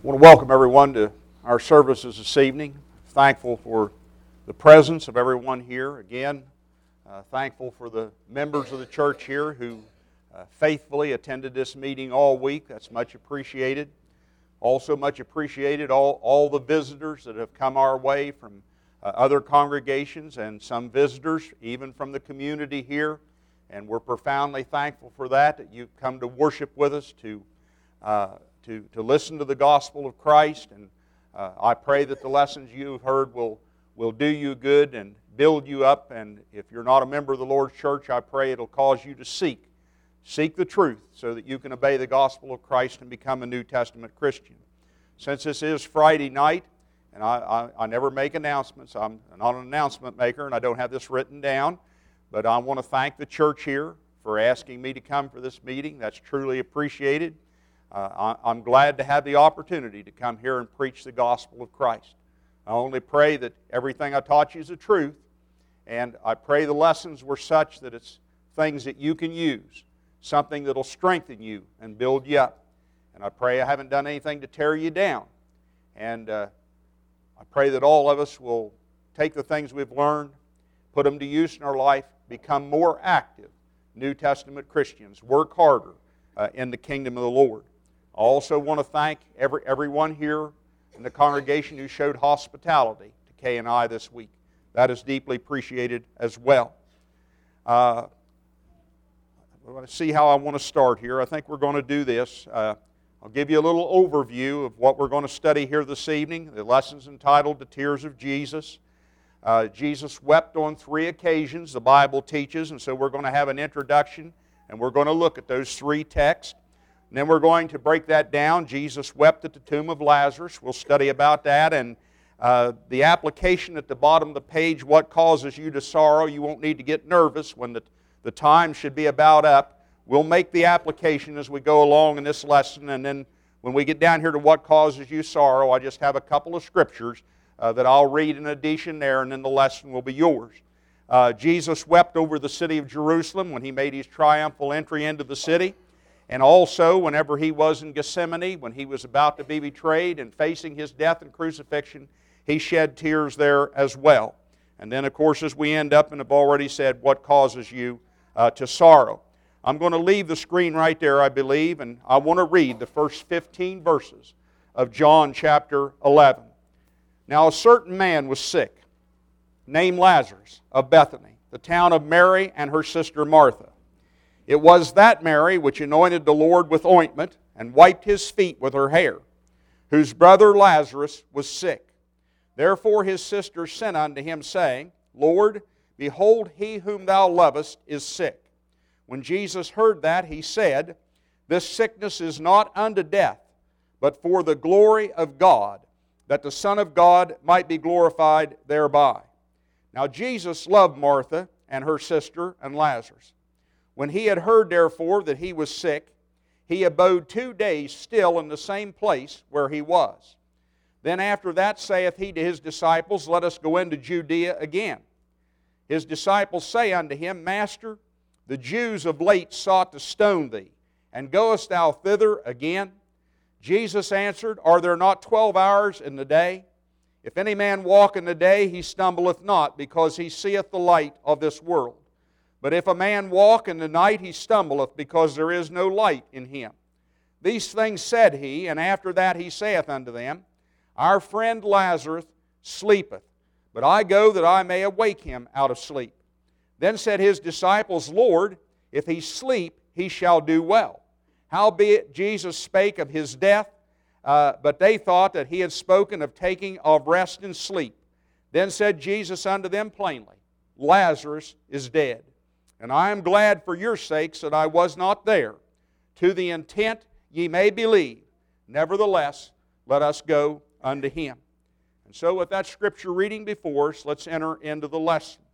I want to welcome everyone to our services this evening. Thankful for the presence of everyone here. Again, thankful for the members of the church here who faithfully attended this meeting all week. That's much appreciated. Also much appreciated all the visitors that have come our way from other congregations and some visitors even from the community here. And we're profoundly thankful for that you've come to worship with us, to listen to the gospel of Christ. And I pray that the lessons you've heard will do you good and build you up. And if you're not a member of the Lord's church, I pray it'll cause you to seek the truth so that you can obey the gospel of Christ and become a New Testament Christian. Since this is Friday night, and I never make announcements, I'm not an announcement maker and I don't have this written down, but I want to thank the church here for asking me to come for this meeting. That's truly appreciated. I'm glad to have the opportunity to come here and preach the gospel of Christ. I only pray that everything I taught you is the truth, and I pray the lessons were such that it's things that you can use, something that will strengthen you and build you up. And I pray I haven't done anything to tear you down. And I pray that all of us will take the things we've learned, put them to use in our life, become more active New Testament Christians, work harder in the kingdom of the Lord. I also want to thank everyone here in the congregation who showed hospitality to Kay and I this week. That is deeply appreciated as well. I want to see how I want to start here. I think we're going to do this. I'll give you a little overview of what we're going to study here this evening. The lesson's entitled The Tears of Jesus. Jesus wept on 3 occasions, the Bible teaches, and so we're going to have an introduction, and we're going to look at those 3 texts. And then we're going to break that down. Jesus wept at the tomb of Lazarus. We'll study about that. And the application at the bottom of the page, what causes you to sorrow? You won't need to get nervous when the time should be about up. We'll make the application as we go along in this lesson. And then when we get down here to what causes you sorrow, I just have a couple of scriptures that I'll read in addition there, and then the lesson will be yours. Jesus wept over the city of Jerusalem when He made His triumphal entry into the city. And also, whenever He was in Gethsemane, when He was about to be betrayed and facing His death and crucifixion, He shed tears there as well. And then, of course, as we end up, and have already said, what causes you to sorrow? I'm going to leave the screen right there, I believe, and I want to read the first 15 verses of John chapter 11. Now, a certain man was sick, named Lazarus, of Bethany, the town of Mary and her sister Martha. It was that Mary which anointed the Lord with ointment and wiped His feet with her hair, whose brother Lazarus was sick. Therefore his sister sent unto Him, saying, Lord, behold, he whom Thou lovest is sick. When Jesus heard that, He said, This sickness is not unto death, but for the glory of God, that the Son of God might be glorified thereby. Now Jesus loved Martha and her sister and Lazarus. When He had heard, therefore, that he was sick, He abode 2 days still in the same place where He was. Then after that saith He to His disciples, Let us go into Judea again. His disciples say unto Him, Master, the Jews of late sought to stone Thee, and goest Thou thither again? Jesus answered, Are there not 12 hours in the day? If any man walk in the day, he stumbleth not, because he seeth the light of this world. But if a man walk in the night, he stumbleth, because there is no light in him. These things said He, and after that He saith unto them, Our friend Lazarus sleepeth, but I go that I may awake him out of sleep. Then said His disciples, Lord, if he sleep, he shall do well. Howbeit Jesus spake of His death, but they thought that He had spoken of taking of rest and sleep. Then said Jesus unto them plainly, Lazarus is dead. And I am glad for your sakes that I was not there, to the intent ye may believe. Nevertheless, let us go unto him. And so with that scripture reading before us, let's enter into the lesson.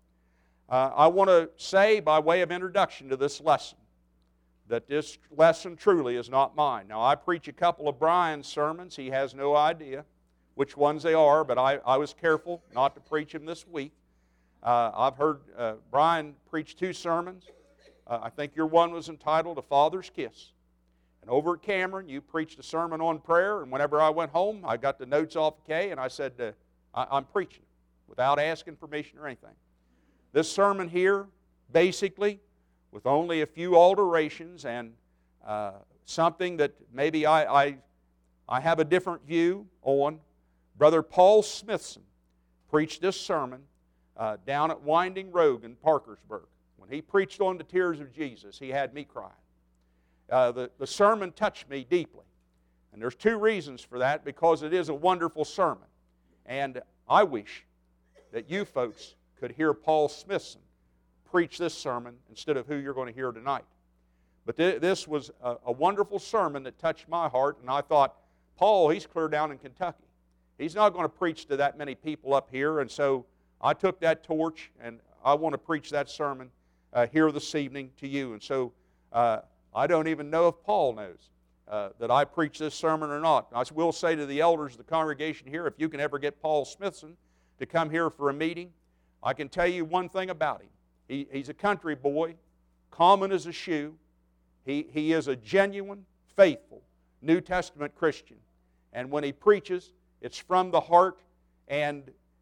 I want to say, by way of introduction to this lesson, that this lesson truly is not mine. Now, I preach a couple of Brian's sermons. He has no idea which ones they are, but I was careful not to preach them this week. I've heard Brian preach 2 sermons. I think your one was entitled A Father's Kiss. And over at Cameron, you preached a sermon on prayer, and whenever I went home, I got the notes off of Kay, and I said, I'm preaching without asking permission or anything. This sermon here, basically, with only a few alterations and something that maybe I have a different view on, Brother Paul Smithson preached this sermon down at Winding Road in Parkersburg. When he preached on the tears of Jesus, he had me crying. The sermon touched me deeply. And there's two reasons for that, because it is a wonderful sermon. And I wish that you folks could hear Paul Smithson preach this sermon instead of who you're going to hear tonight. But this was a wonderful sermon that touched my heart, and I thought, Paul, he's clear down in Kentucky. He's not going to preach to that many people up here, and so I took that torch, and I want to preach that sermon here this evening to you. And so I don't even know if Paul knows that I preach this sermon or not. I will say to the elders of the congregation here, if you can ever get Paul Smithson to come here for a meeting, I can tell you one thing about him. He's a country boy, common as a shoe. He is a genuine, faithful New Testament Christian. And when he preaches, it's from the heart, and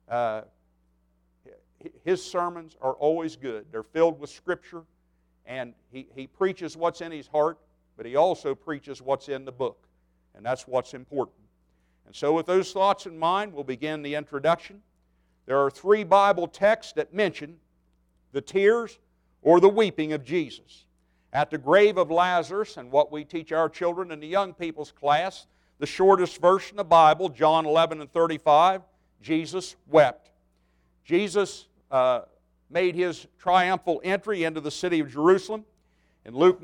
his sermons are always good. They're filled with Scripture, and he preaches what's in his heart, but he also preaches what's in the book, and that's what's important. And so with those thoughts in mind, we'll begin the introduction. There are 3 Bible texts that mention the tears or the weeping of Jesus. At the grave of Lazarus, and what we teach our children in the young people's class, the shortest verse in the Bible, John 11:35, Jesus wept. Jesus made his triumphal entry into the city of Jerusalem. In Luke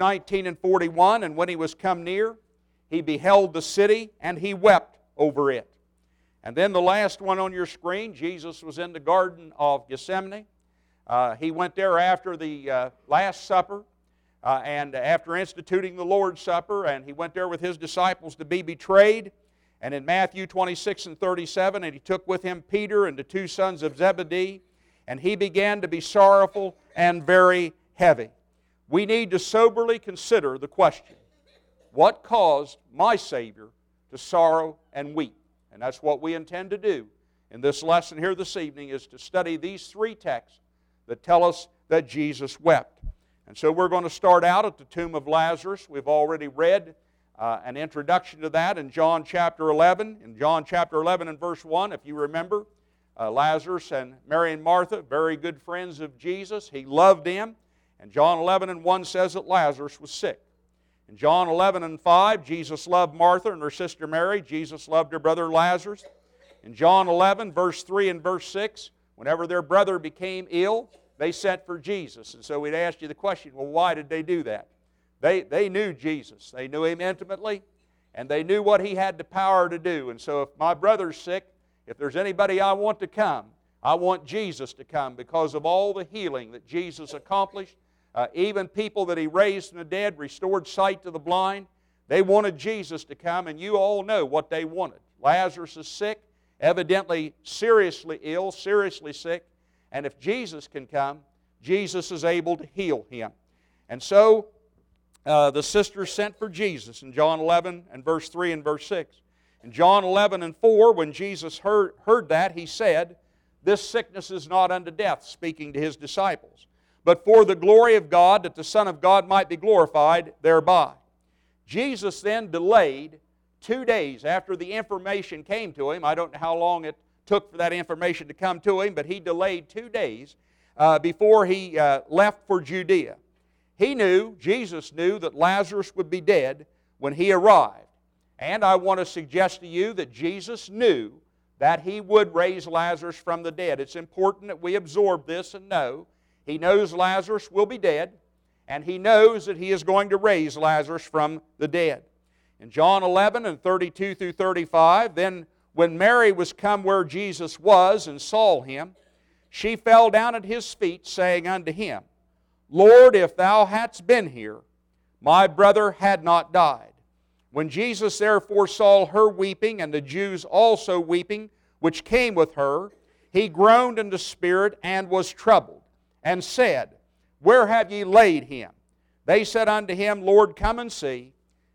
19:41, and when he was come near, he beheld the city, and he wept over it. And then the last one on your screen, Jesus was in the Garden of Gethsemane. He went there after the Last Supper, and after instituting the Lord's Supper, and he went there with his disciples to be betrayed. And in Matthew 26:37, and he took with him Peter and the 2 sons of Zebedee, and he began to be sorrowful and very heavy. We need to soberly consider the question, what caused my Savior to sorrow and weep? And that's what we intend to do in this lesson here this evening, is to study these 3 texts that tell us that Jesus wept. And so we're going to start out at the tomb of Lazarus. We've already read an introduction to that in John chapter 11. In John chapter 11 and verse 1, if you remember, Lazarus and Mary and Martha, very good friends of Jesus. He loved them. And John 11 and 1 says that Lazarus was sick. In John 11 and 5, Jesus loved Martha and her sister Mary. Jesus loved her brother Lazarus. In John 11, verse 3 and verse 6, whenever their brother became ill, they sent for Jesus. And so we'd ask you the question, well, why did they do that? They knew Jesus. They knew Him intimately, and they knew what He had the power to do. And so if my brother's sick, if there's anybody I want to come, I want Jesus to come because of all the healing that Jesus accomplished. Even people that He raised from the dead, restored sight to the blind, they wanted Jesus to come, and you all know what they wanted. Lazarus is sick, evidently seriously ill, seriously sick, and if Jesus can come, Jesus is able to heal him. And so the sisters sent for Jesus in John 11 and verse 3 and verse 6. In John 11 and 4, when Jesus heard that, He said, "This sickness is not unto death," speaking to His disciples, "but for the glory of God, that the Son of God might be glorified thereby." Jesus then delayed 2 days after the information came to Him. I don't know how long it took for that information to come to Him, but He delayed 2 days before He left for Judea. Jesus knew that Lazarus would be dead when He arrived. And I want to suggest to you that Jesus knew that He would raise Lazarus from the dead. It's important that we absorb this and know He knows Lazarus will be dead, and He knows that He is going to raise Lazarus from the dead. In John 11 and 32 through 35, then when Mary was come where Jesus was and saw Him, she fell down at His feet, saying unto Him, "Lord, if Thou hadst been here, my brother had not died." When Jesus therefore saw her weeping, and the Jews also weeping, which came with her, He groaned in the spirit and was troubled, and said, "Where have ye laid him?" They said unto Him, "Lord, come and see."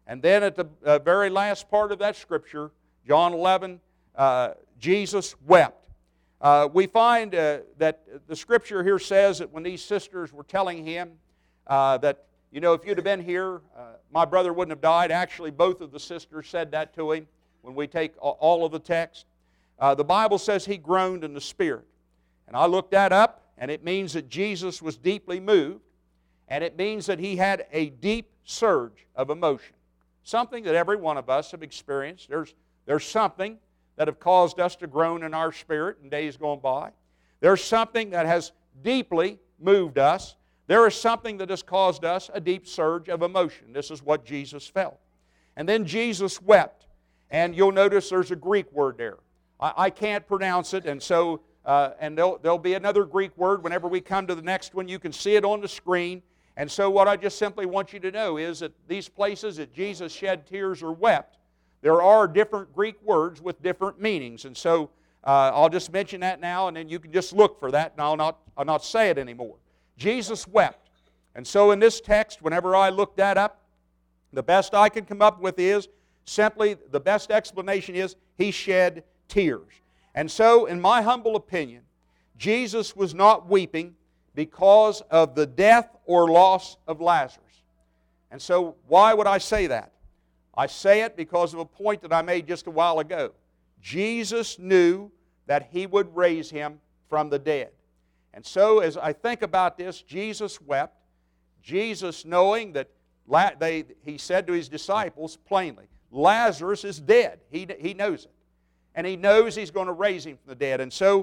And then at the very last part of that Scripture, John 11, Jesus wept. We find that the Scripture here says that when these sisters were telling him that, you know, if you'd have been here, my brother wouldn't have died. Actually, both of the sisters said that to him when we take all of the text. The Bible says he groaned in the Spirit. And I looked that up, and it means that Jesus was deeply moved, and it means that he had a deep surge of emotion. Something that every one of us have experienced. There's something that have caused us to groan in our spirit in days gone by. There's something that has deeply moved us. There is something that has caused us a deep surge of emotion. This is what Jesus felt. And then Jesus wept. And you'll notice there's a Greek word there. I can't pronounce it, and so and there'll be another Greek word whenever we come to the next one. You can see it on the screen. And so what I just simply want you to know is that these places that Jesus shed tears or wept, there are different Greek words with different meanings. And so I'll just mention that now, and then you can just look for that, and I'll not say it anymore. Jesus wept. And so in this text, whenever I look that up, the best I can come up with is simply, the best explanation is, he shed tears. And so, in my humble opinion, Jesus was not weeping because of the death or loss of Lazarus. And so, why would I say that? I say it because of a point that I made just a while ago. Jesus knew that he would raise him from the dead. And so, as I think about this, Jesus wept. Jesus, knowing that he said to his disciples plainly, Lazarus is dead. He knows it. And he knows he's going to raise him from the dead. And so,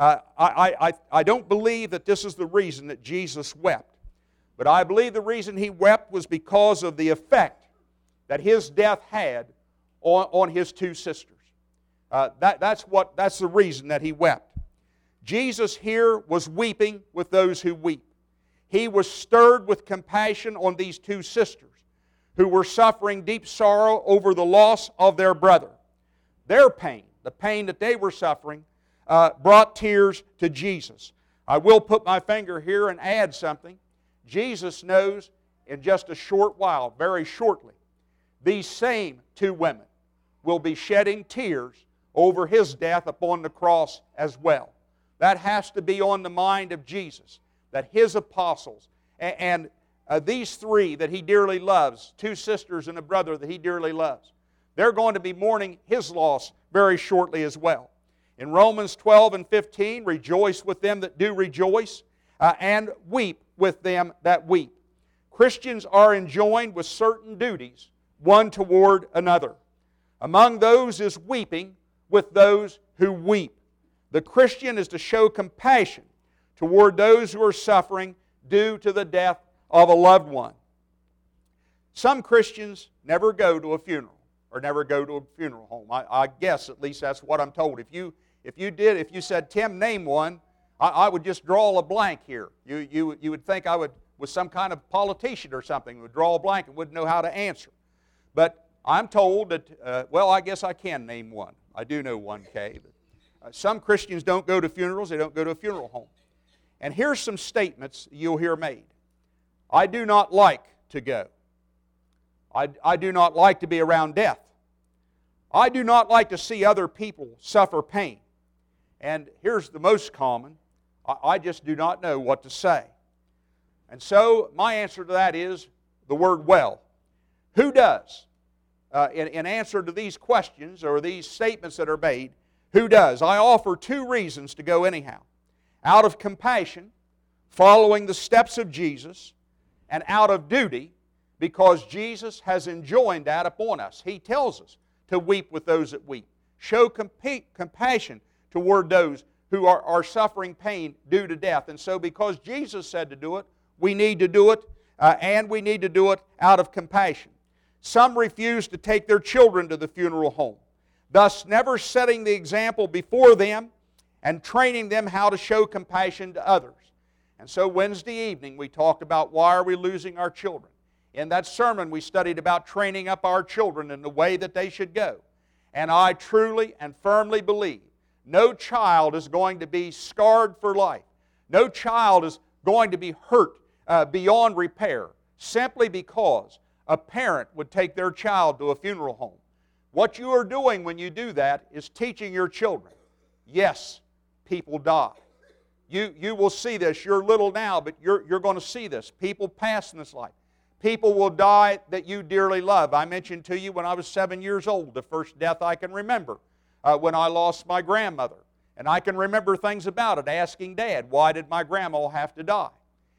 I don't believe that this is the reason that Jesus wept. But I believe the reason he wept was because of the effect that his death had on his two sisters. That's the reason that he wept. Jesus here was weeping with those who weep. He was stirred with compassion on these two sisters who were suffering deep sorrow over the loss of their brother. Their pain, the pain that they were suffering, brought tears to Jesus. I will put my finger here and add something. Jesus knows in just a short while, very shortly, these same two women will be shedding tears over his death upon the cross as well. That has to be on the mind of Jesus, that his apostles and these three that he dearly loves, two sisters and a brother that he dearly loves, they're going to be mourning his loss very shortly as well. In Romans 12 and 15, rejoice with them that do rejoice, and weep with them that weep. Christians are enjoined with certain duties, one toward another. Among those is weeping with those who weep. The Christian is to show compassion toward those who are suffering due to the death of a loved one. Some Christians never go to a funeral or never go to a funeral home. I guess at least that's what I'm told. If you said, Tim, name one, I would just draw a blank here. You would think I was some kind of politician or something, would draw a blank and wouldn't know how to answer. But I'm told that, I guess I can name one. I do know one, Kay. Some Christians don't go to funerals. They don't go to a funeral home. And here's some statements you'll hear made. I do not like to go. I do not like to be around death. I do not like to see other people suffer pain. And here's the most common. I just do not know what to say. And so my answer to that is the word well. Who does? In answer to these questions or these statements that are made, who does? I offer two reasons to go anyhow. Out of compassion, following the steps of Jesus, and out of duty, because Jesus has enjoined that upon us. He tells us to weep with those that weep. Show compassion toward those who are suffering pain due to death. And so because Jesus said to do it, we need to do it, and we need to do it out of compassion. Some refuse to take their children to the funeral home, thus never setting the example before them and training them how to show compassion to others. And so Wednesday evening we talked about why are we losing our children. In that sermon we studied about training up our children in the way that they should go. And I truly and firmly believe no child is going to be scarred for life. No child is going to be hurt beyond repair simply because a parent would take their child to a funeral home. What you are doing when you do that is teaching your children, yes, people die. You will see this. You're little now, but you're going to see this. People pass in this life. People will die that you dearly love. I mentioned to you when I was 7 years old, the first death I can remember, when I lost my grandmother. And I can remember things about it, asking Dad, why did my grandma have to die?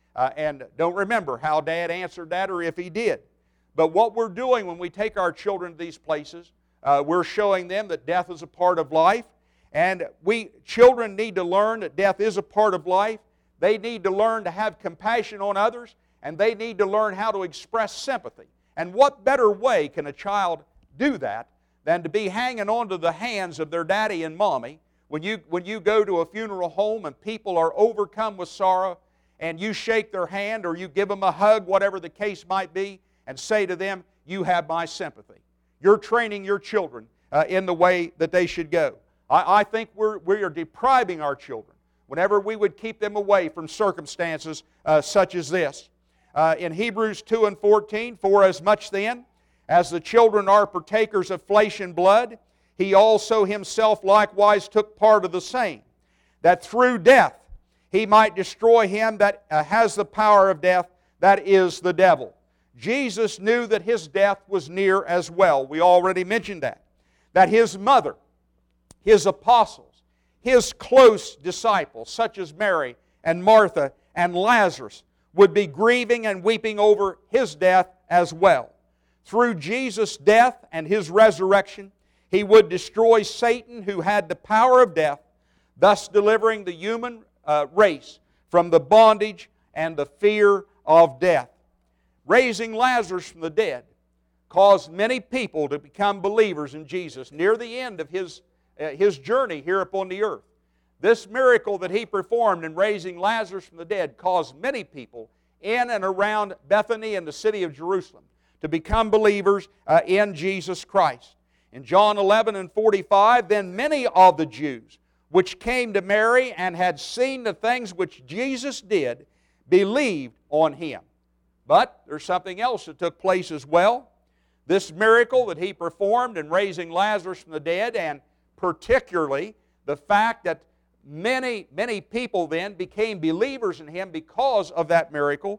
And don't remember how Dad answered that or if he did. But what we're doing when we take our children to these places, we're showing them that death is a part of life. And children need to learn that death is a part of life. They need to learn to have compassion on others, and they need to learn how to express sympathy. And what better way can a child do that than to be hanging onto the hands of their daddy and mommy when you go to a funeral home and people are overcome with sorrow, and you shake their hand or you give them a hug, whatever the case might be, and say to them, you have my sympathy. You're training your children in the way that they should go. I think we are depriving our children whenever we would keep them away from circumstances such as this. In Hebrews 2 and 14, for as much then as the children are partakers of flesh and blood, he also himself likewise took part of the same, that through death he might destroy him that has the power of death, that is the devil. Jesus knew that his death was near as well. We already mentioned that. That his mother, his apostles, his close disciples, such as Mary and Martha and Lazarus, would be grieving and weeping over his death as well. Through Jesus' death and his resurrection, he would destroy Satan, who had the power of death, thus delivering the human race from the bondage and the fear of death. Raising Lazarus from the dead caused many people to become believers in Jesus near the end of his journey here upon the earth. This miracle that he performed in raising Lazarus from the dead caused many people in and around Bethany and the city of Jerusalem to become believers in Jesus Christ. In John 11 and 45, then many of the Jews which came to Mary and had seen the things which Jesus did believed on him. But there's something else that took place as well. This miracle that he performed in raising Lazarus from the dead, and particularly the fact that many people then became believers in him because of that miracle,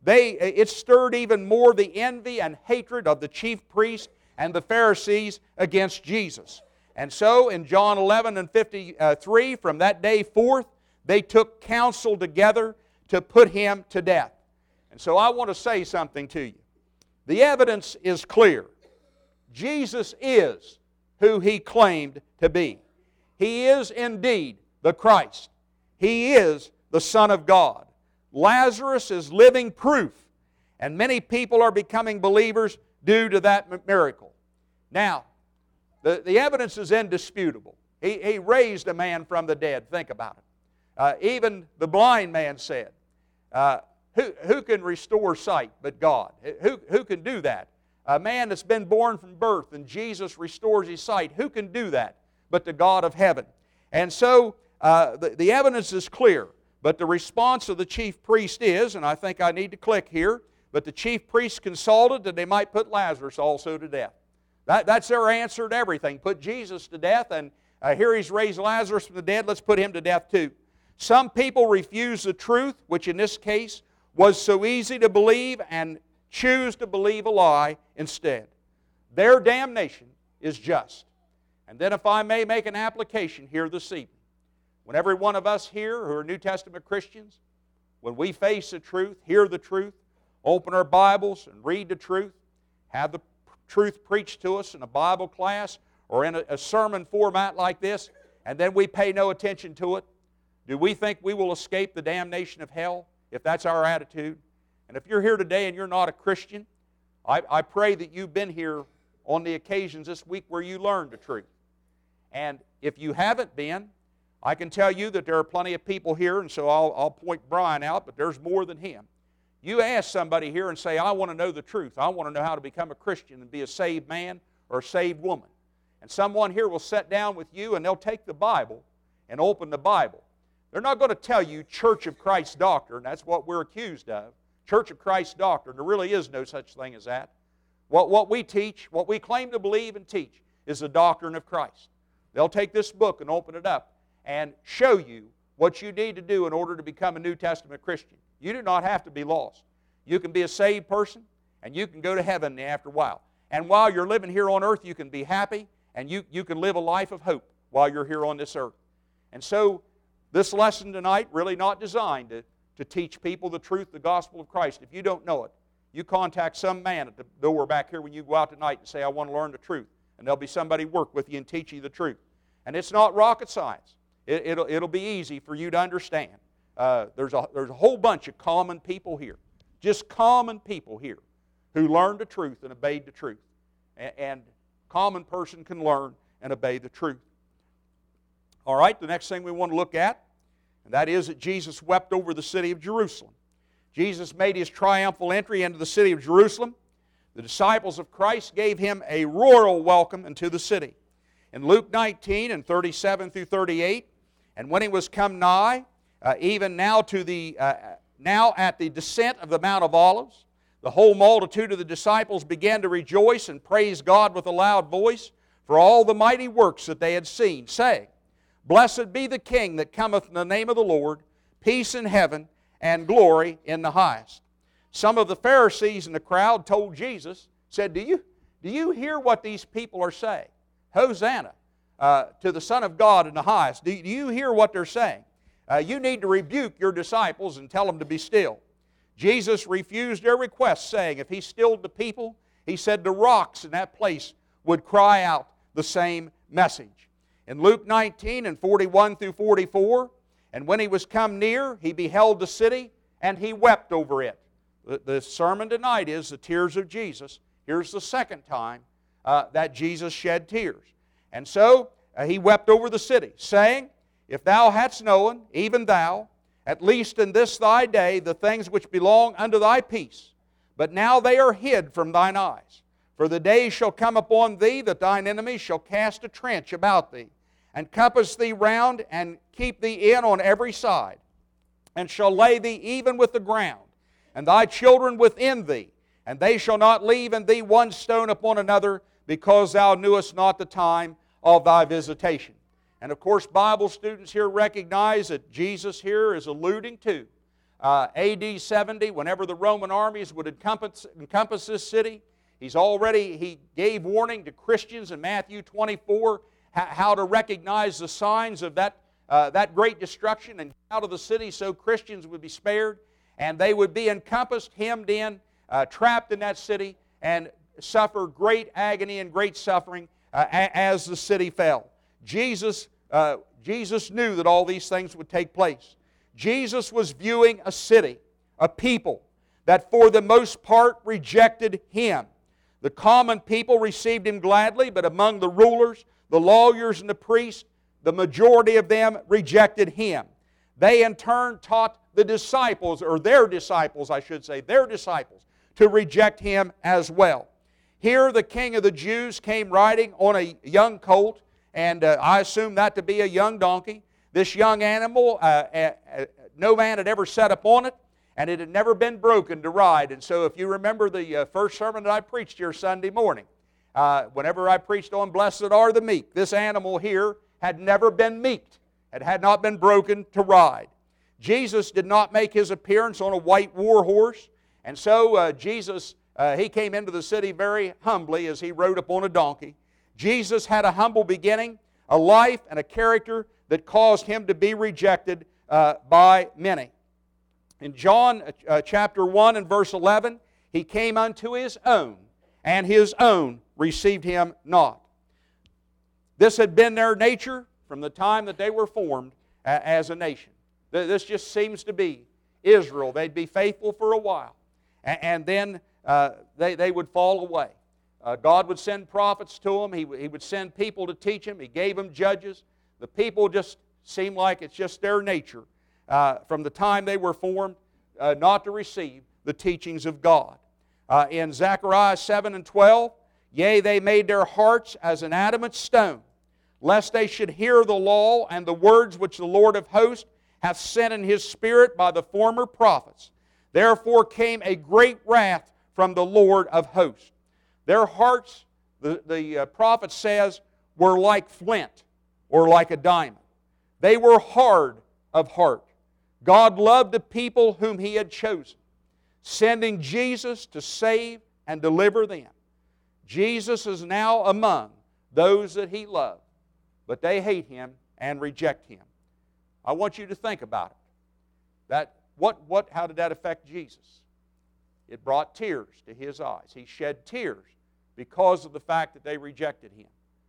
it stirred even more the envy and hatred of the chief priests and the Pharisees against Jesus. And so in John 11 and 53, from that day forth, they took counsel together to put him to death. And so I want to say something to you. The evidence is clear. Jesus is who he claimed to be. He is indeed the Christ. He is the Son of God. Lazarus is living proof, and many people are becoming believers due to that miracle. Now, the evidence is indisputable. He raised a man from the dead. Think about it. Even the blind man said, who can restore sight but God? Who can do that? A man that's been born from birth and Jesus restores his sight. Who can do that but the God of heaven? And so the evidence is clear. But the response of the chief priest is, and I think I need to click here, but the chief priest consulted that they might put Lazarus also to death. That's their answer to everything. Put Jesus to death, and here he's raised Lazarus from the dead. Let's put him to death too. Some people refuse the truth, which in this case was so easy to believe, and choose to believe a lie instead. Their damnation is just. And then if I may make an application here this evening, when every one of us here who are New Testament Christians, when we face the truth, hear the truth, open our Bibles and read the truth, have the truth preached to us in a Bible class or in a sermon format like this, and then we pay no attention to it, do we think we will escape the damnation of hell if that's our attitude? And if you're here today and you're not a Christian, I pray that you've been here on the occasions this week where you learned the truth. And if you haven't been, I can tell you that there are plenty of people here, and so I'll point Brian out, but there's more than him. You ask somebody here and say, I want to know the truth. I want to know how to become a Christian and be a saved man or a saved woman. And someone here will sit down with you and they'll take the Bible and open the Bible. They're not going to tell you Church of Christ doctrine. That's what we're accused of. Church of Christ doctrine. There really is no such thing as that. What we teach, what we claim to believe and teach, is the doctrine of Christ. They'll take this book and open it up and show you what you need to do in order to become a New Testament Christian. You do not have to be lost. You can be a saved person, and you can go to heaven after a while. And while you're living here on earth, you can be happy, and you can live a life of hope while you're here on this earth. And so, this lesson tonight really not designed to teach people the truth, the gospel of Christ. If you don't know it, you contact some man at the door back here when you go out tonight and say, I want to learn the truth. And there'll be somebody work with you and teach you the truth. And it's not rocket science. It'll be easy for you to understand. There's a whole bunch of common people here, just common people here, who learned the truth and obeyed the truth. And common person can learn and obey the truth. All right, the next thing we want to look at, and that is that Jesus wept over the city of Jerusalem. Jesus made His triumphal entry into the city of Jerusalem. The disciples of Christ gave Him a royal welcome into the city. In Luke 19 and 37 through 38, and when He was come nigh, even now at the descent of the Mount of Olives, the whole multitude of the disciples began to rejoice and praise God with a loud voice for all the mighty works that they had seen, saying, Blessed be the King that cometh in the name of the Lord, peace in heaven, and glory in the highest. Some of the Pharisees in the crowd told Jesus, said, Do you hear what these people are saying? Hosanna to the Son of God in the highest. Do you hear what they're saying? You need to rebuke your disciples and tell them to be still. Jesus refused their request, saying, if He stilled the people, He said the rocks in that place would cry out the same message. In Luke 19 and 41 through 44, and when He was come near, He beheld the city, and He wept over it. The sermon tonight is the tears of Jesus. Here's the second time that Jesus shed tears. And so He wept over the city, saying, If thou hadst known, even thou, at least in this thy day, the things which belong unto thy peace, but now they are hid from thine eyes. For the days shall come upon thee that thine enemies shall cast a trench about thee, and compass thee round, and keep thee in on every side, and shall lay thee even with the ground, and thy children within thee, and they shall not leave in thee one stone upon another, because thou knewest not the time of thy visitation. And of course, Bible students here recognize that Jesus here is alluding to AD 70, whenever the Roman armies would encompass this city. He gave warning to Christians in Matthew 24 how to recognize the signs of that great destruction and get out of the city so Christians would be spared, and they would be encompassed, hemmed in, trapped in that city, and suffer great agony and great suffering as the city fell. Jesus knew that all these things would take place. Jesus was viewing a city, a people, that for the most part rejected Him. The common people received Him gladly, but among the rulers, the lawyers, and the priests, the majority of them rejected Him. They in turn taught the disciples, or their disciples, I should say, their disciples, to reject Him as well. Here the King of the Jews came riding on a young colt, and I assume that to be a young donkey. This young animal, no man had ever sat upon it, and it had never been broken to ride. And so if you remember the first sermon that I preached here Sunday morning, whenever I preached on Blessed are the meek, this animal here had never been meeked. It had not been broken to ride. Jesus did not make His appearance on a white war horse, and so Jesus, He came into the city very humbly as He rode upon a donkey. Jesus had a humble beginning, a life and a character that caused Him to be rejected by many. In John chapter 1 and verse 11, He came unto His own, and His own received Him not. This had been their nature from the time that they were formed as a nation. This just seems to be Israel. They'd be faithful for a while, and then they would fall away. God would send prophets to them. He would send people to teach them. He gave them judges. The people just seem like it's just their nature from the time they were formed not to receive the teachings of God. In Zechariah 7 and 12, Yea, they made their hearts as an adamant stone, lest they should hear the law and the words which the Lord of hosts hath sent in His Spirit by the former prophets. Therefore came a great wrath from the Lord of hosts. Their hearts, the prophet says, were like flint or like a diamond. They were hard of heart. God loved the people whom He had chosen, sending Jesus to save and deliver them. Jesus is now among those that He loved, but they hate Him and reject Him. I want you to think about it. How did that affect Jesus? It brought tears to His eyes. He shed tears because of the fact that they rejected Him.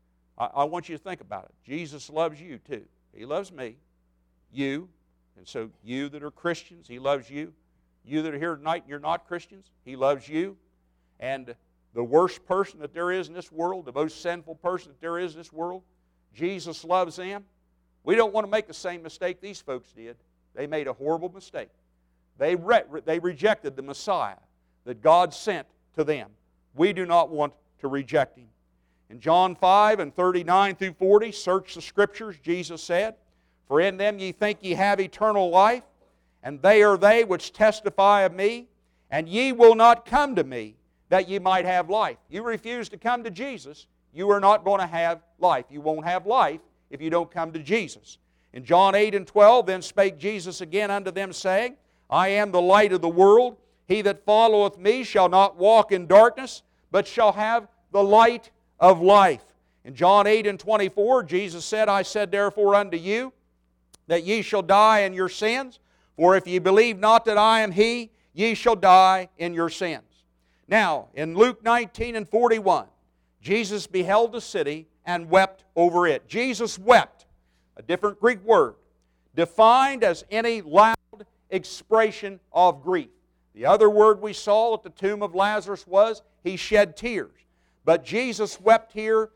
I want you to think about it. Jesus loves you too. He loves me, you, and so you that are Christians, He loves you. You that are here tonight and you're not Christians, He loves you. And the worst person that there is in this world, the most sinful person that there is in this world, Jesus loves them. We don't want to make the same mistake these folks did. They made a horrible mistake. They rejected the Messiah that God sent to them. We do not want to reject Him. In John 5 and 39 through 40, search the Scriptures, Jesus said, for in them ye think ye have eternal life, and they are they which testify of me, and ye will not come to me, that ye might have life. You refuse to come to Jesus, you are not going to have life. You won't have life if you don't come to Jesus. In John 8 and 12, then spake Jesus again unto them, saying, I am the light of the world. He that followeth me shall not walk in darkness, but shall have the light of life. In John 8 and 24, Jesus said, I said therefore unto you, that ye shall die in your sins, for if ye believe not that I am He, ye shall die in your sins. Now, in Luke 19 and 41, Jesus beheld the city and wept over it. Jesus wept, a different Greek word, defined as any loud expression of grief. The other word we saw at the tomb of Lazarus was, He shed tears. But Jesus wept here.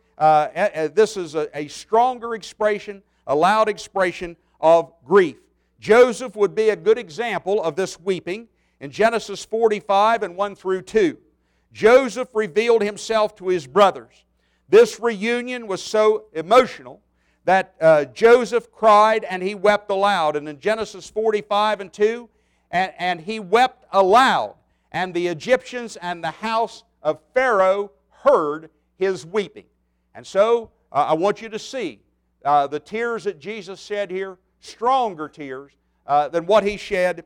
This is a stronger expression, a loud expression of grief. Joseph would be a good example of this weeping. In Genesis 45 and 1 through 2, Joseph revealed himself to his brothers. This reunion was so emotional that Joseph cried and he wept aloud. And in Genesis 45 and 2, and he wept aloud, and the Egyptians and the house of Pharaoh heard his weeping. And so I want you to see the tears that Jesus shed here, stronger tears than what He shed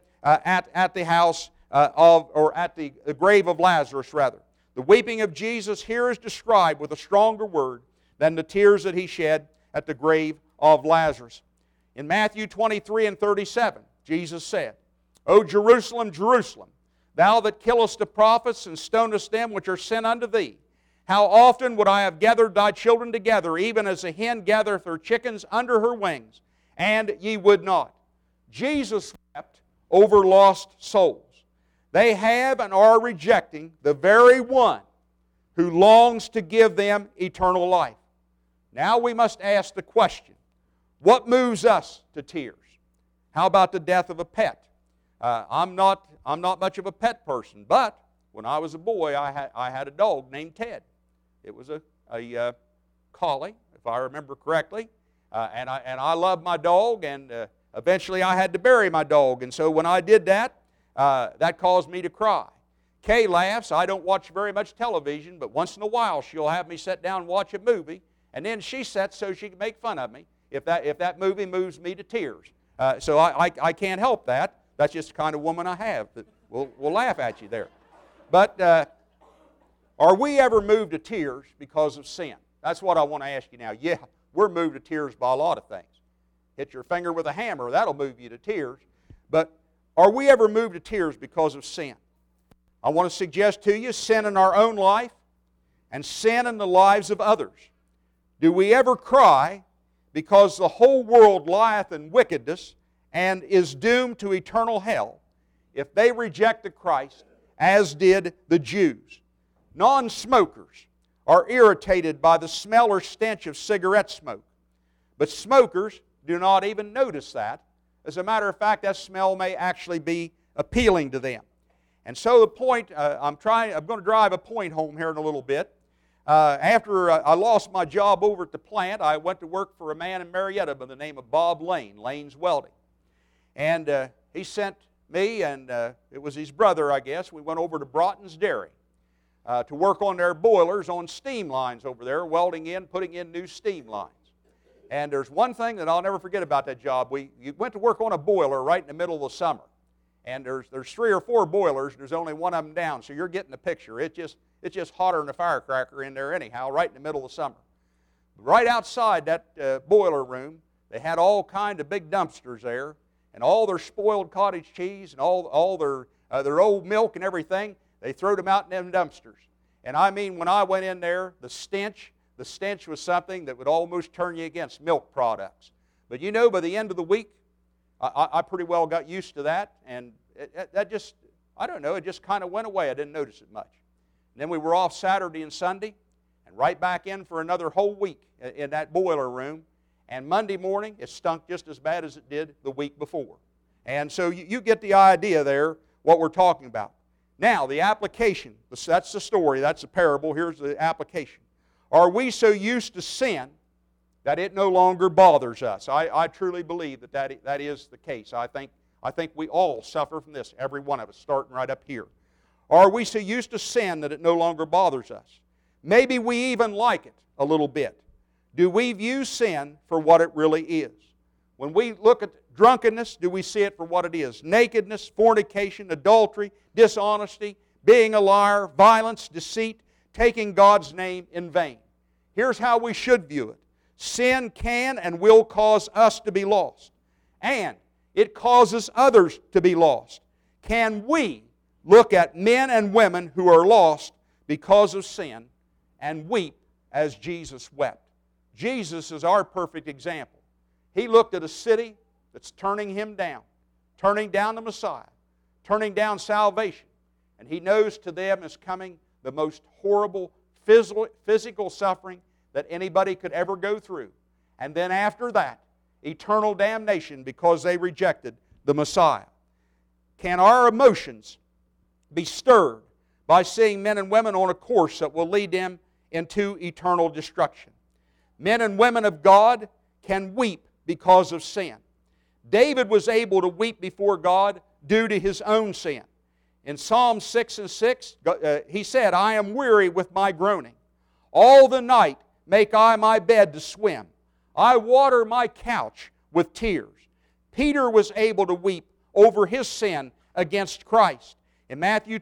at the house at the grave of Lazarus, rather. The weeping of Jesus here is described with a stronger word than the tears that He shed at the grave of Lazarus. In Matthew 23 and 37, Jesus said, O Jerusalem, Jerusalem, thou that killest the prophets and stonest them which are sent unto thee, how often would I have gathered thy children together, even as a hen gathereth her chickens under her wings, and ye would not. Jesus wept over lost souls. They have and are rejecting the very one who longs to give them eternal life. Now we must ask the question, what moves us to tears? How about the death of a pet? I'm not much of a pet person, but when I was a boy, I had a dog named Ted. It was a collie, if I remember correctly, and I loved my dog, and eventually I had to bury my dog, and so when I did that, that caused me to cry. Kay laughs. I don't watch very much television, but once in a while she'll have me sit down and watch a movie, and then she sits so she can make fun of me if that movie moves me to tears. So I can't help that. That's just the kind of woman I have. We'll laugh at you there. But are we ever moved to tears because of sin? That's what I want to ask you now. Yeah, we're moved to tears by a lot of things. Hit your finger with a hammer, that'll move you to tears. But are we ever moved to tears because of sin? I want to suggest to you sin in our own life and sin in the lives of others. Do we ever cry because the whole world lieth in wickedness and is doomed to eternal hell if they rejected Christ, as did the Jews? Non-smokers are irritated by the smell or stench of cigarette smoke, but smokers do not even notice that. As a matter of fact, that smell may actually be appealing to them. And so the point, I'm going to drive a point home here in a little bit. After I lost my job over at the plant, I went to work for a man in Marietta by the name of Bob Lane, Lane's Welding. And he sent me, and it was his brother, I guess. We went over to Broughton's Dairy. to work on their boilers on steam lines over there, welding in, putting in new steam lines. And there's one thing that I'll never forget about that job. You went to work on a boiler right in the middle of the summer. And there's 3 or 4 boilers, and there's only one of them down, so you're getting the picture. It's just hotter than a firecracker in there anyhow, right in the middle of the summer. Right outside that boiler room, they had all kind of big dumpsters there, and all their spoiled cottage cheese and all their old milk and everything, they threw them out in them dumpsters. And I mean, when I went in there, the stench was something that would almost turn you against milk products. But you know, by the end of the week, I pretty well got used to that, and that just, I don't know, it just kind of went away. I didn't notice it much. And then we were off Saturday and Sunday, and right back in for another whole week in that boiler room. And Monday morning, it stunk just as bad as it did the week before. And so you get the idea there, what we're talking about. Now, the application, that's the story, that's the parable. Here's the application. Are we so used to sin that it no longer bothers us? I truly believe that is the case. I think we all suffer from this, every one of us, starting right up here. Are we so used to sin that it no longer bothers us? Maybe we even like it a little bit. Do we view sin for what it really is? When we look at drunkenness, do we see it for what it is? Nakedness, fornication, adultery, dishonesty, being a liar, violence, deceit, taking God's name in vain. Here's how we should view it. Sin can and will cause us to be lost. And it causes others to be lost. Can we look at men and women who are lost because of sin and weep as Jesus wept? Jesus is our perfect example. He looked at a city that's turning Him down, turning down the Messiah, turning down salvation. And He knows to them is coming the most horrible physical suffering that anybody could ever go through. And then after that, eternal damnation because they rejected the Messiah. Can our emotions be stirred by seeing men and women on a course that will lead them into eternal destruction? Men and women of God can weep because of sin. David was able to weep before God due to his own sin. In Psalm 6:6, he said, I am weary with my groaning. All the night make I my bed to swim. I water my couch with tears. Peter was able to weep over his sin against Christ. In Matthew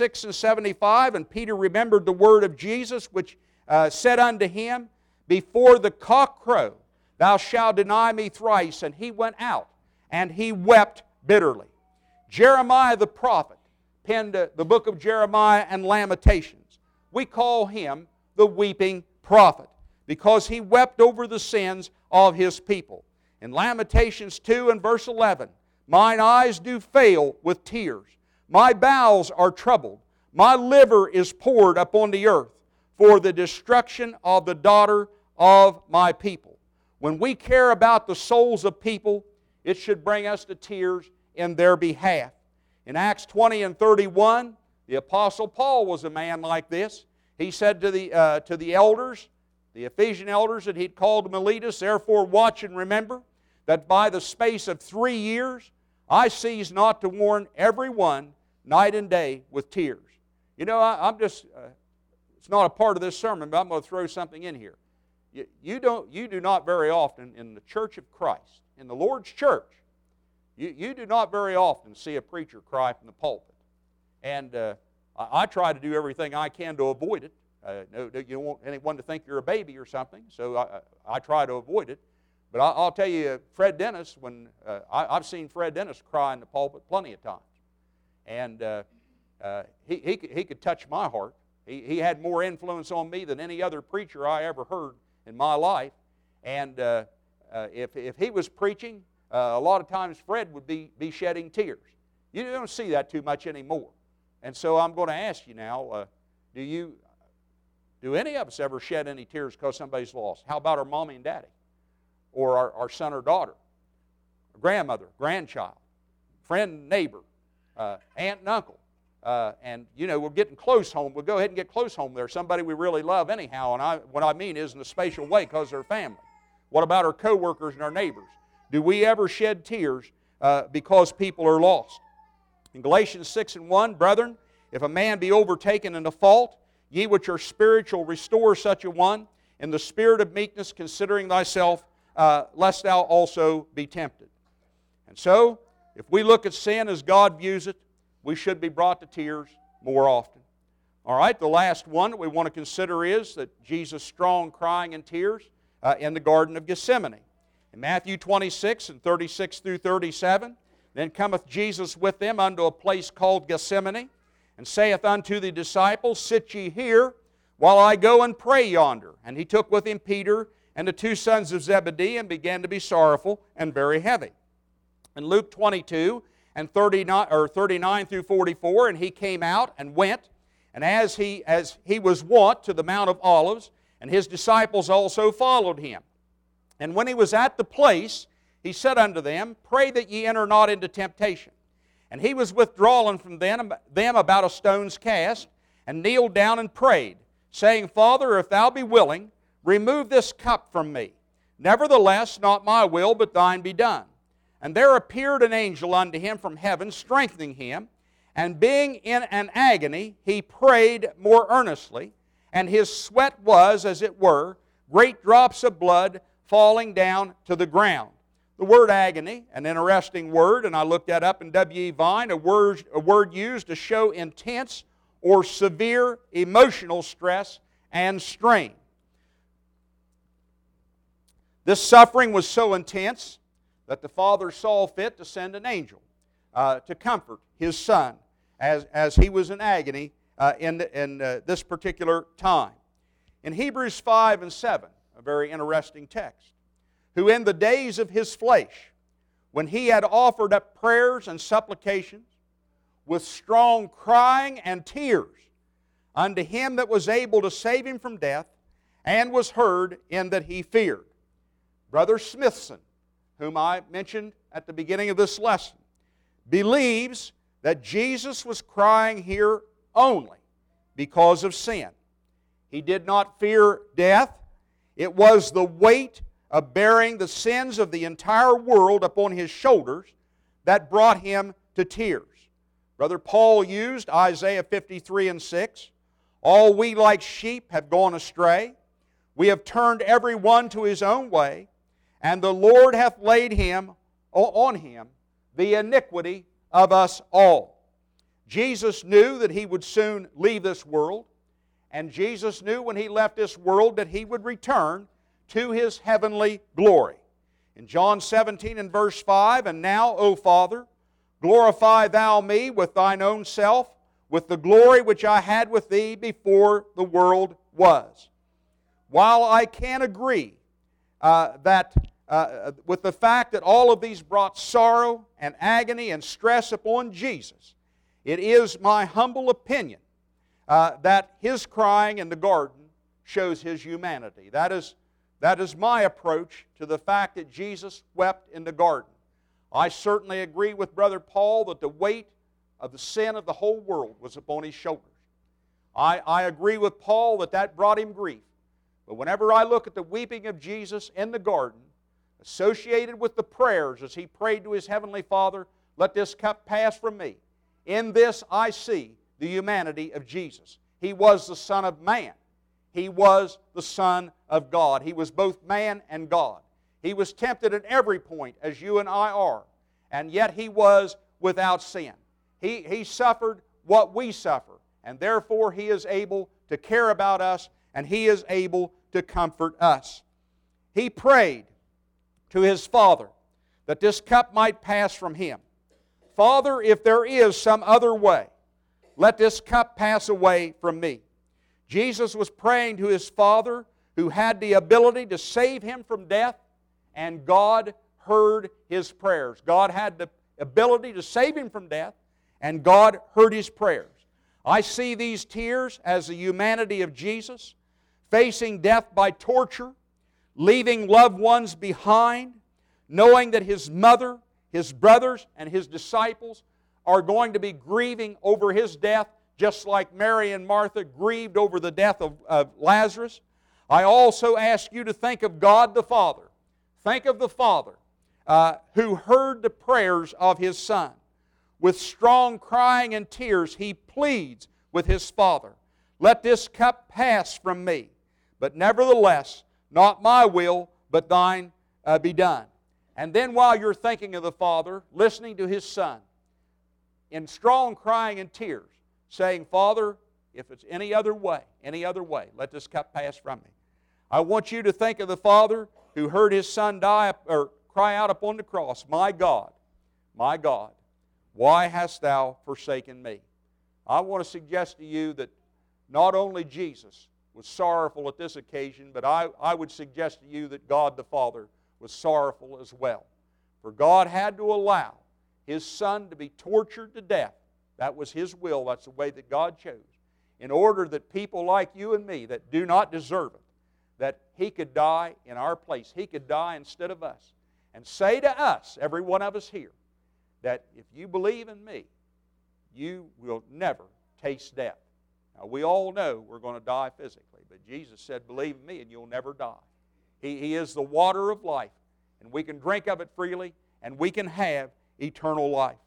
26:75, and Peter remembered the word of Jesus, which said unto him, Before the cock crow, thou shalt deny me thrice. And he went out, and he wept bitterly. Jeremiah the prophet penned the book of Jeremiah and Lamentations. We call him the weeping prophet because he wept over the sins of his people. In Lamentations 2 and verse 11, Mine eyes do fail with tears. My bowels are troubled. My liver is poured upon the earth for the destruction of the daughter of my people. When we care about the souls of people, it should bring us to tears in their behalf. In Acts 20 and 31, the Apostle Paul was a man like this. He said to the elders, the Ephesian elders that he'd called to Miletus, Therefore watch and remember that by the space of 3 years I cease not to warn every one night and day with tears. You know, I'm just, it's not a part of this sermon, but I'm going to throw something in here. You do not very often in the church of Christ, in the Lord's church, you do not very often see a preacher cry from the pulpit. And I try to do everything I can to avoid it. You don't want anyone to think you're a baby or something, so I try to avoid it. But I'll tell you, Fred Dennis, I've seen Fred Dennis cry in the pulpit plenty of times. And he could touch my heart. He had more influence on me than any other preacher I ever heard in my life. And if he was preaching, a lot of times Fred would be shedding tears. You don't see that too much anymore. And so I'm going to ask you now, do any of us ever shed any tears because somebody's lost? How about our mommy and daddy? Or our son or daughter? Our grandmother, grandchild, friend, neighbor, aunt and uncle. And, you know, we're getting close home. We'll go ahead and get close home there. Somebody we really love anyhow. And what I mean is in a spatial way because they're family. What about our co-workers and our neighbors? Do we ever shed tears because people are lost? In Galatians 6:1, brethren, if a man be overtaken in a fault, Ye which are spiritual, restore such a one, in the spirit of meekness, considering thyself, lest thou also be tempted. And so, if we look at sin as God views it, we should be brought to tears more often. All right, the last one that we want to consider is that Jesus' strong crying and tears in the Garden of Gethsemane. In Matthew 26 and 36 through 37, then cometh Jesus with them unto a place called Gethsemane, and saith unto the disciples, Sit ye here, while I go and pray yonder. And he took with him Peter and the two sons of Zebedee, and began to be sorrowful and very heavy. In Luke 22 and 39 through 44, and he came out and went, and as he was wont, to the Mount of Olives, and his disciples also followed him. And when he was at the place, he said unto them, Pray that ye enter not into temptation. And he was withdrawing from them about a stone's cast, and kneeled down and prayed, saying, Father, if thou be willing, remove this cup from me. Nevertheless, not my will, but thine be done. And there appeared an angel unto him from heaven, strengthening him. And being in an agony, he prayed more earnestly, and his sweat was, as it were, great drops of blood falling down to the ground. The word agony, an interesting word, and I looked that up in W.E. Vine, a word used to show intense or severe emotional stress and strain. This suffering was so intense that the Father saw fit to send an angel to comfort His Son as He was in agony in this particular time. In Hebrews 5 and 7, a very interesting text, who in the days of His flesh, when He had offered up prayers and supplications with strong crying and tears unto Him that was able to save Him from death, and was heard in that He feared. Brother Smithson, whom I mentioned at the beginning of this lesson, believes that Jesus was crying here only because of sin. He did not fear death. It was the weight of bearing the sins of the entire world upon His shoulders that brought Him to tears. Brother Paul used Isaiah 53 and 6. All we like sheep have gone astray. We have turned every one to his own way, and the Lord hath laid on Him the iniquity of us all. Jesus knew that He would soon leave this world, and Jesus knew when He left this world that He would return to His heavenly glory. In John 17 and verse 5, And now, O Father, glorify Thou me with Thine own self, with the glory which I had with Thee before the world was. While I can agree with the fact that all of these brought sorrow and agony and stress upon Jesus, it is my humble opinion that His crying in the garden shows His humanity. That is my approach to the fact that Jesus wept in the garden. I certainly agree with Brother Paul that the weight of the sin of the whole world was upon His shoulders. I agree with Paul that brought Him grief. But whenever I look at the weeping of Jesus in the garden, associated with the prayers as He prayed to His Heavenly Father, let this cup pass from me. In this I see the humanity of Jesus. He was the Son of Man. He was the Son of God. He was both man and God. He was tempted at every point as you and I are, and yet He was without sin. He suffered what we suffer, and therefore He is able to care about us, and He is able to comfort us. He prayed to His Father that this cup might pass from Him. Father, if there is some other way, let this cup pass away from me. Jesus was praying to His Father, who had the ability to save Him from death, and God heard His prayers. God had the ability to save Him from death, and God heard His prayers. I see these tears as the humanity of Jesus, facing death by torture, leaving loved ones behind, knowing that His mother, His brothers, and His disciples are going to be grieving over His death, just like Mary and Martha grieved over the death of Lazarus. I also ask you to think of God the Father. Think of the Father who heard the prayers of His Son. With strong crying and tears, He pleads with His Father. let this cup pass from me. But nevertheless, not my will, but thine be done. And then while you're thinking of the Father, listening to His Son, in strong crying and tears, saying, Father, if it's any other way, let this cup pass from me. I want you to think of the Father who heard His Son die or cry out upon the cross, my God, why hast thou forsaken me? I want to suggest to you that not only Jesus was sorrowful at this occasion, but I would suggest to you that God the Father was sorrowful as well. For God had to allow His Son to be tortured to death. That was His will. That's the way that God chose. In order that people like you and me that do not deserve it, that He could die in our place. He could die instead of us. And say to us, every one of us here, that if you believe in me, you will never taste death. Now, we all know we're going to die physically, but Jesus said, believe in me and you'll never die. He is the water of life, and we can drink of it freely, and we can have eternal life.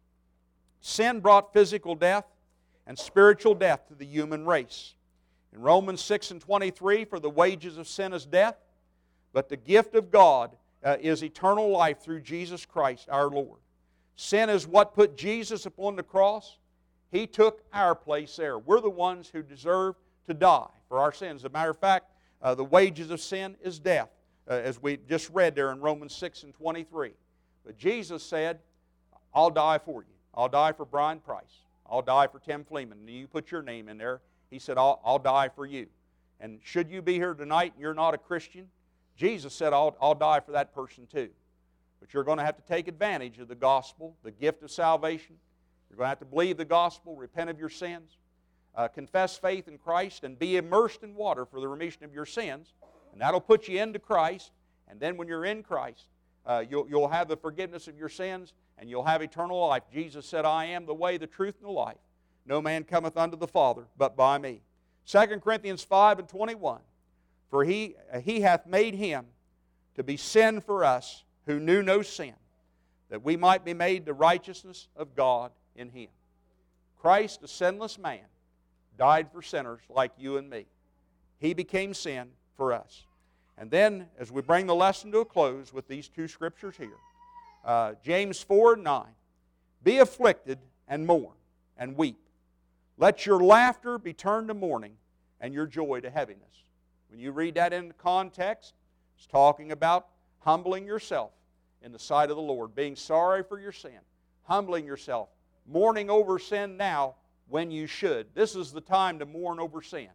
Sin brought physical death and spiritual death to the human race. In Romans 6:23, for the wages of sin is death, but the gift of God is eternal life through Jesus Christ our Lord. Sin is what put Jesus upon the cross. He took our place there. We're the ones who deserve to die for our sins. As a matter of fact, the wages of sin is death, as we just read there in Romans 6:23. But Jesus said, I'll die for you. I'll die for Brian Price. I'll die for Tim Fleeman. And you put your name in there. He said, I'll die for you. And should you be here tonight and you're not a Christian, Jesus said, I'll die for that person too. But you're going to have to take advantage of the gospel, the gift of salvation. You're going to have to believe the gospel, repent of your sins, confess faith in Christ, and be immersed in water for the remission of your sins. And that'll put you into Christ. And then when you're in Christ, you'll have the forgiveness of your sins, and you'll have eternal life. Jesus said, I am the way, the truth, and the life. No man cometh unto the Father but by me. 2 Corinthians 5:21. For he hath made Him to be sin for us who knew no sin, that we might be made the righteousness of God in Him. Christ, a sinless man, died for sinners like you and me. He became sin for us. And then, as we bring the lesson to a close with these two scriptures here, James 4:9, be afflicted and mourn and weep. Let your laughter be turned to mourning and your joy to heaviness. When you read that in context, it's talking about humbling yourself in the sight of the Lord, being sorry for your sin, humbling yourself, mourning over sin now when you should. This is the time to mourn over sin.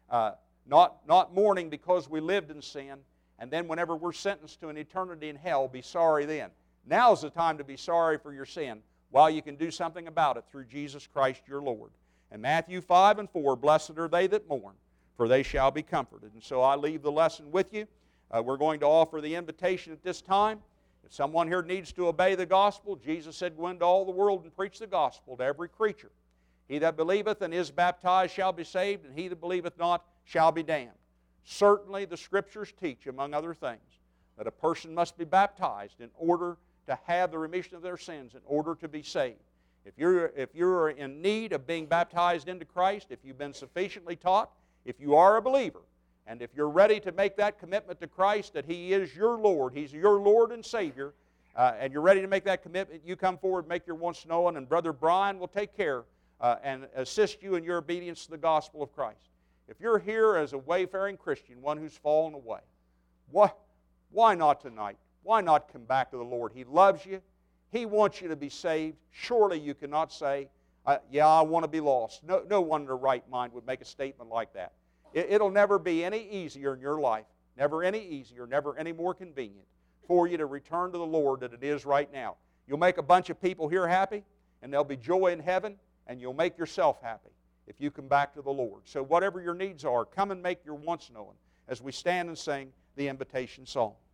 Not mourning because we lived in sin, and then whenever we're sentenced to an eternity in hell, be sorry then. Now's the time to be sorry for your sin while you can do something about it through Jesus Christ your Lord. And Matthew 5:4, blessed are they that mourn, for they shall be comforted. And so I leave the lesson with you. We're going to offer the invitation at this time. If someone here needs to obey the gospel, Jesus said, go into all the world and preach the gospel to every creature. He that believeth and is baptized shall be saved, and he that believeth not shall be damned. Certainly the Scriptures teach, among other things, that a person must be baptized in order to have the remission of their sins, in order to be saved. If you're in need of being baptized into Christ, if you've been sufficiently taught, if you are a believer, and if you're ready to make that commitment to Christ, that He is your Lord, He's your Lord and Savior, and you're ready to make that commitment, you come forward, make your wants known, and Brother Brian will take care and assist you in your obedience to the gospel of Christ. If you're here as a wayfaring Christian, one who's fallen away, why not tonight? Why not come back to the Lord? He loves you. He wants you to be saved. Surely you cannot say, yeah, I want to be lost. No one in their right mind would make a statement like that. It'll never be any easier in your life, never any easier, never any more convenient for you to return to the Lord than it is right now. You'll make a bunch of people here happy, and there'll be joy in heaven, and you'll make yourself happy if you come back to the Lord. So whatever your needs are, come and make your wants known as we stand and sing the invitation song.